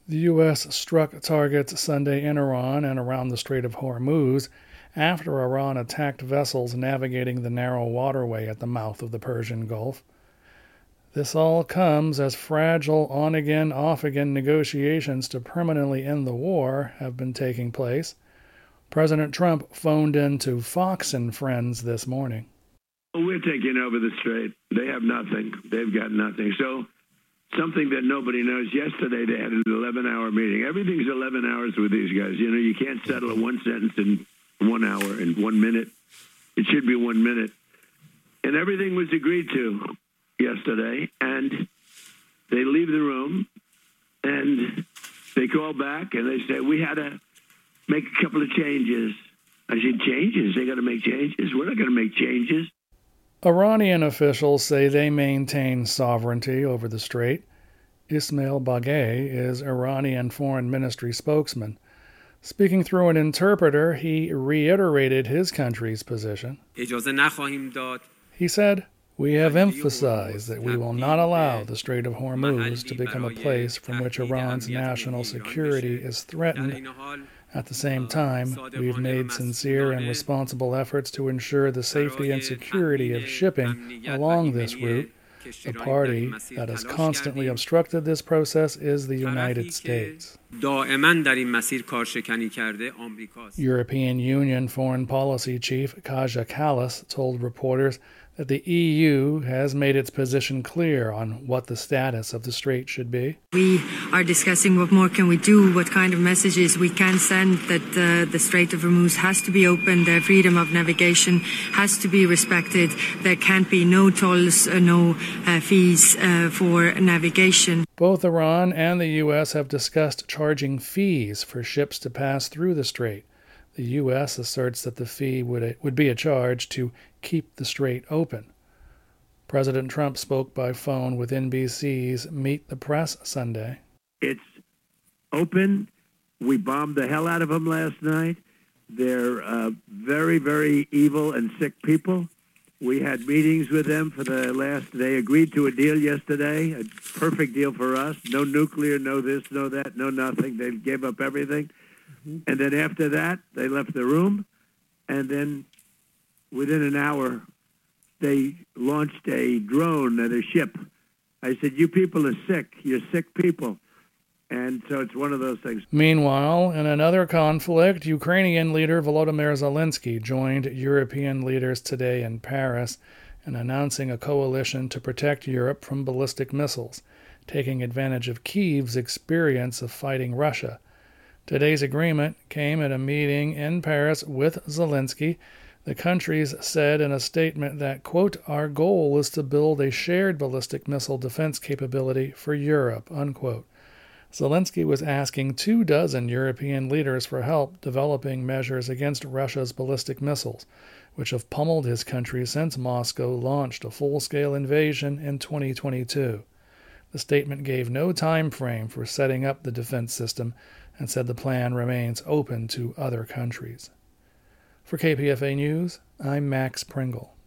The U.S. struck targets Sunday in Iran and around the Strait of Hormuz after Iran attacked vessels navigating the narrow waterway at the mouth of the Persian Gulf. This all comes as fragile on-again, off-again negotiations to permanently end the war have been taking place. President Trump phoned in to Fox and Friends this morning. We're taking over the strait. They have nothing. They've got nothing. So something that nobody knows, yesterday they had an 11-hour meeting. Everything's 11 hours with these guys. You know, you can't settle a one sentence in 1 hour, in 1 minute. It should be 1 minute. And everything was agreed to yesterday, and they leave the room, and they call back, and they say, we had to make a couple of changes. I said, changes? They got to make changes? We're not going to make changes. Iranian officials say they maintain sovereignty over the strait. Ismail Baghei is Iranian Foreign Ministry spokesman. Speaking through an interpreter, he reiterated his country's position. He said, we have emphasized that we will not allow the Strait of Hormuz to become a place from which Iran's national security is threatened. At the same time, we've made sincere and responsible efforts to ensure the safety and security of shipping along this route. The party that has constantly obstructed this process is the United States. European Union Foreign Policy Chief Kaja Kallas told reporters that the EU has made its position clear on what the status of the strait should be. We are discussing what more can we do, what kind of messages we can send, that the Strait of Hormuz has to be open, the freedom of navigation has to be respected, there can't be no tolls, no fees for navigation. Both Iran and the U.S. have discussed charging fees for ships to pass through the strait. The U.S. asserts that the fee would be a charge to keep the strait open. President Trump spoke by phone with NBC's Meet the Press Sunday. It's open. We bombed the hell out of them last night. They're very, very evil and sick people. We had meetings with them for the last. They agreed to a deal yesterday, a perfect deal for us. No nuclear, no this, no that, no nothing. They gave up everything. And then after that, they left the room, and then within an hour, they launched a drone at a ship. I said, you people are sick. You're sick people. And so it's one of those things. Meanwhile, in another conflict, Ukrainian leader Volodymyr Zelensky joined European leaders today in Paris in announcing a coalition to protect Europe from ballistic missiles, taking advantage of Kyiv's experience of fighting Russia. Today's agreement came at a meeting in Paris with Zelensky. The countries said in a statement that, quote, our goal is to build a shared ballistic missile defense capability for Europe, unquote. Zelensky was asking 24 European leaders for help developing measures against Russia's ballistic missiles, which have pummeled his country since Moscow launched a full-scale invasion in 2022. The statement gave no time frame for setting up the defense system and said the plan remains open to other countries. For KPFA News, I'm Max Pringle.